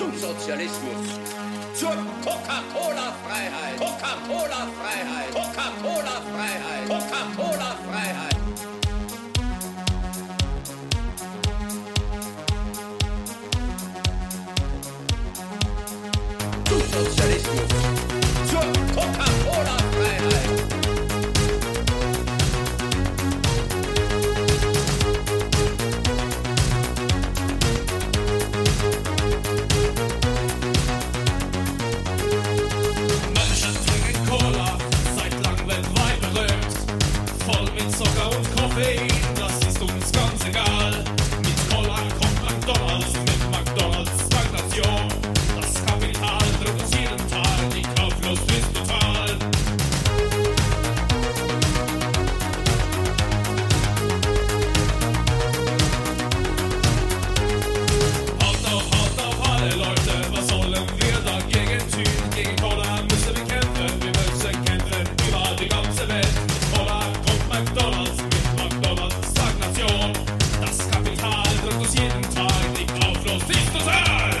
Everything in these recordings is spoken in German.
zum Sozialismus, zur Coca-Cola-Freiheit, Coca-Cola-Freiheit, Coca-Cola-Freiheit, Coca-Cola-Freiheit. Zum Sozialismus, zur Coca-Cola-Freiheit. Zucker und Koffein, das ist uns ganz egal. Mit Cola kommt McDonald's, mit McDonald's Stagnation. Das Kapital drückt uns jeden Tag, die Kauflust ist total. Halt auf alle Leute, was sollen wir dagegen tun? Gegen Cola müssen wir kämpfen, wir müssen kämpfen über die ganze Welt. Mit Cola kommt McDonald's, mit McDonald's Stagnation. Das Kapital drückt uns jeden Tag, die Kauflust ist total.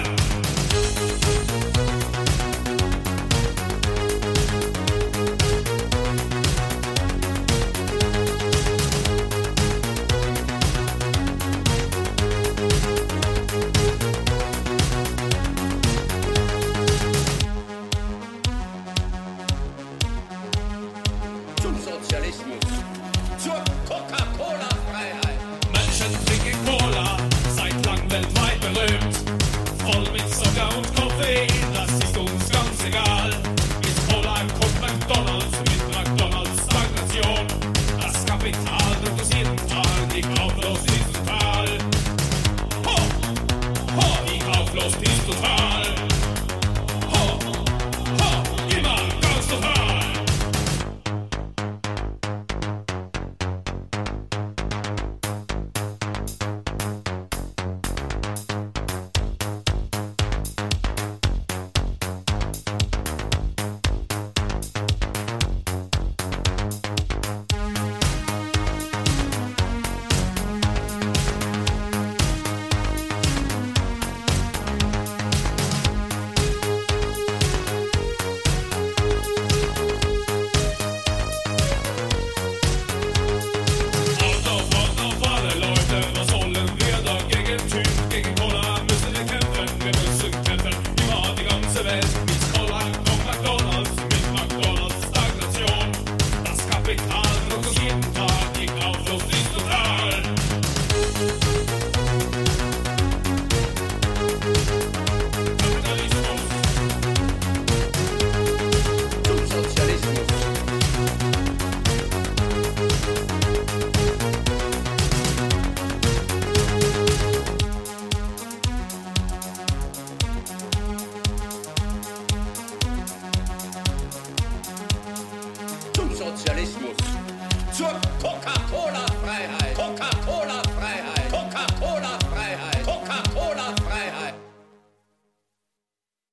Zum Sozialismus, zur Coca-Cola-Freiheit. Menschen trinken Cola, seit lang weltweit berühmt. Voll mit Zucker und Koffein, das ist uns ganz egal. Mit Cola kommt McDonald's, mit McDonald's Stagnation. Das Kapital drückt uns jeden Tag, die Kauflust ist total. Ho, ho, die Kauflust ist total. Ho, ho, immer ganz total. Zum Sozialismus, zum Sozialismus, zur Coca-Cola